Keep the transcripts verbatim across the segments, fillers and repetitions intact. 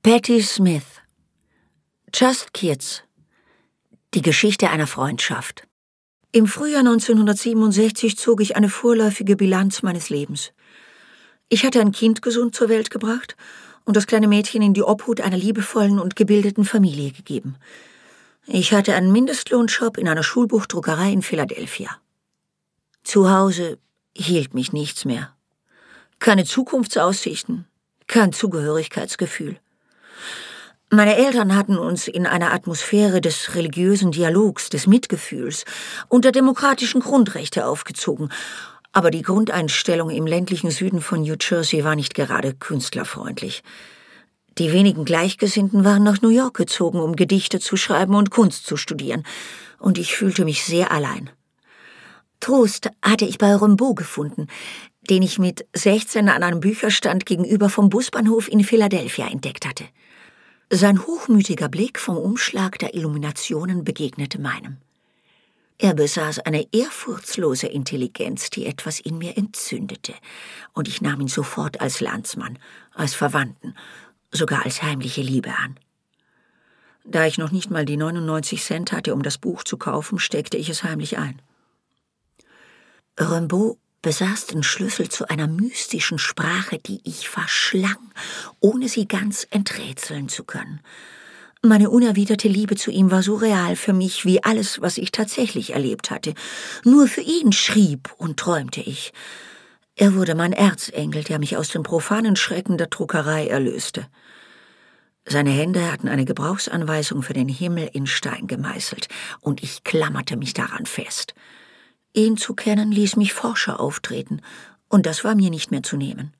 Patti Smith. Just Kids. Die Geschichte einer Freundschaft. Im Frühjahr neunzehnhundertsiebenundsechzig zog ich eine vorläufige Bilanz meines Lebens. Ich hatte ein Kind gesund zur Welt gebracht und das kleine Mädchen in die Obhut einer liebevollen und gebildeten Familie gegeben. Ich hatte einen Mindestlohnjob in einer Schulbuchdruckerei in Philadelphia. Zu Hause hielt mich nichts mehr. Keine Zukunftsaussichten, kein Zugehörigkeitsgefühl. Meine Eltern hatten uns in einer Atmosphäre des religiösen Dialogs, des Mitgefühls und der demokratischen Grundrechte aufgezogen, aber die Grundeinstellung im ländlichen Süden von New Jersey war nicht gerade künstlerfreundlich. Die wenigen Gleichgesinnten waren nach New York gezogen, um Gedichte zu schreiben und Kunst zu studieren, und ich fühlte mich sehr allein. Trost hatte ich bei Rimbaud gefunden, den ich mit sechzehn an einem Bücherstand gegenüber vom Busbahnhof in Philadelphia entdeckt hatte. Sein hochmütiger Blick vom Umschlag der Illuminationen begegnete meinem. Er besaß eine ehrfurchtslose Intelligenz, die etwas in mir entzündete, und ich nahm ihn sofort als Landsmann, als Verwandten, sogar als heimliche Liebe an. Da ich noch nicht mal die neunundneunzig Cent hatte, um das Buch zu kaufen, steckte ich es heimlich ein. Rimbaud besaß den Schlüssel zu einer mystischen Sprache, die ich verschlang, ohne sie ganz enträtseln zu können. Meine unerwiderte Liebe zu ihm war so real für mich wie alles, was ich tatsächlich erlebt hatte. Nur für ihn schrieb und träumte ich. Er wurde mein Erzengel, der mich aus den profanen Schrecken der Druckerei erlöste. Seine Hände hatten eine Gebrauchsanweisung für den Himmel in Stein gemeißelt, und ich klammerte mich daran fest. Ihn zu kennen ließ mich forscher auftreten, und das war mir nicht mehr zu nehmen.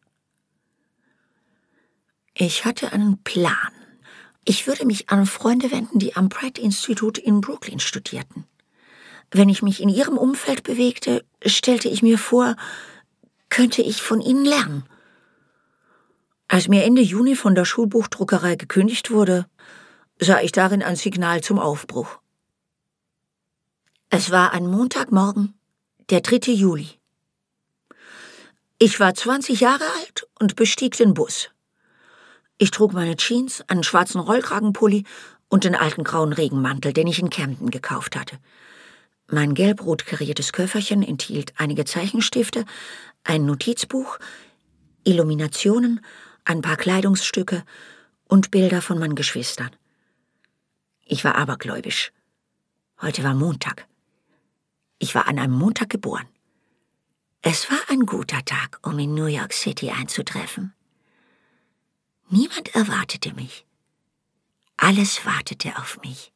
Ich hatte einen Plan. Ich würde mich an Freunde wenden, die am Pratt-Institut in Brooklyn studierten. Wenn ich mich in ihrem Umfeld bewegte, stellte ich mir vor, könnte ich von ihnen lernen. Als mir Ende Juni von der Schulbuchdruckerei gekündigt wurde, sah ich darin ein Signal zum Aufbruch. Es war ein Montagmorgen, der dritte Juli. Ich war zwanzig Jahre alt und bestieg den Bus. Ich trug meine Jeans, einen schwarzen Rollkragenpulli und den alten grauen Regenmantel, den ich in Camden gekauft hatte. Mein gelb-rot kariertes Köfferchen enthielt einige Zeichenstifte, ein Notizbuch, Illuminationen, ein paar Kleidungsstücke und Bilder von meinen Geschwistern. Ich war abergläubisch. Heute war Montag. Ich war an einem Montag geboren. Es war ein guter Tag, um in New York City einzutreffen. Niemand erwartete mich. Alles wartete auf mich.